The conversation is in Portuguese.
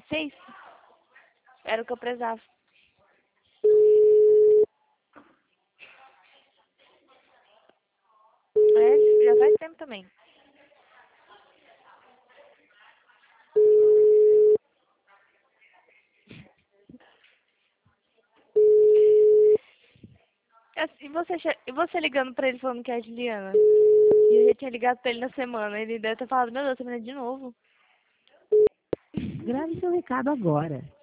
6? Era o que eu precisava. É, já faz tempo também. E você ligando pra ele falando que é a Juliana? E eu já tinha ligado pra ele na semana. Ele deve ter falado, meu Deus, essa menina de novo. Grave seu recado agora.